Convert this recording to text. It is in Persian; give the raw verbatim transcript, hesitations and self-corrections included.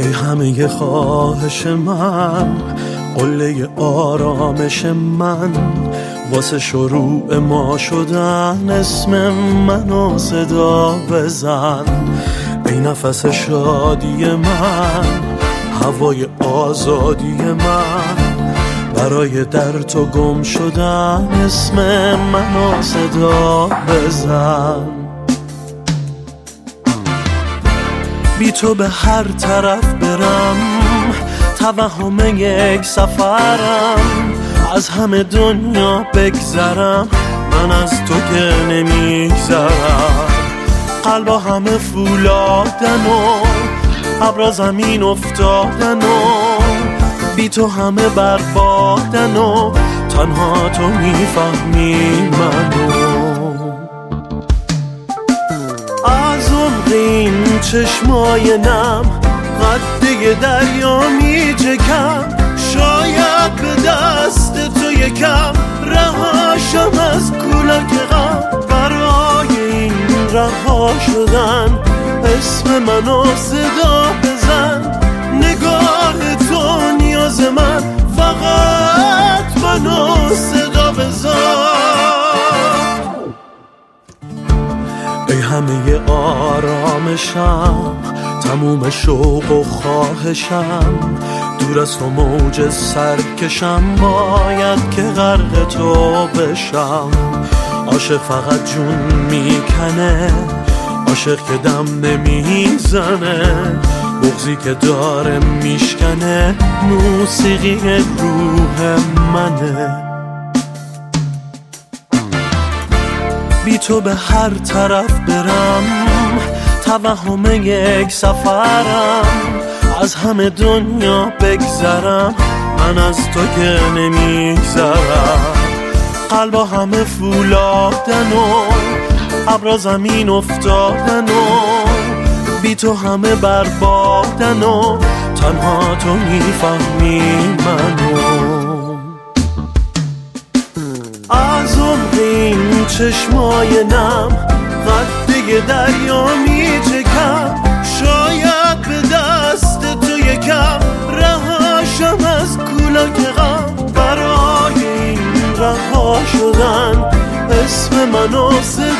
ای همه خواهش من، قله آرامش من، واسه شروع ما شدن اسم منو صدا بزن. ای نفس شادی من، هوای آزادی من، برای در تو گم شدن اسم منو صدا بزن. بی تو به هر طرف برم، توهم یک سفرم، از همه دنیا بگذرم، من از تو که نمیگذرم. قلبا همه فولادن و ابرا زمین افتادن و بی تو همه بربادن و تنها تو میفهمی منو. از عمق این چشمای نم قده دریا میجکم، شاید به دست تو یکم رهاشم از کولاک غم. برای این رها شدن اسم منو صدا بزن. نگاه تو نیاز من، فقط منو صدا بزن. ای همه آرامشم، تموم شوق و خواهشم، دور از تو موج سرکشم، باید که غرق تو بشم. عاشق فقط جون میکنه، عاشق که دم نمیزنه، بغضی که داره میشکنه، موسیقی روح منه. بی تو به هر طرف برم، توهم یک سفرم، از همه دنیا بگذرم، من از تو که نمیگذرم. قلبا همه فولادن و ابرا زمین افتادن و بی تو همه بربادن و تنها تو میفهمی منو. از عمق این چشمای نم قده دریا میچکم، شاید به دست تو یکم رهاشم از کولاک غم. برای این رها شدن اسم منو صدا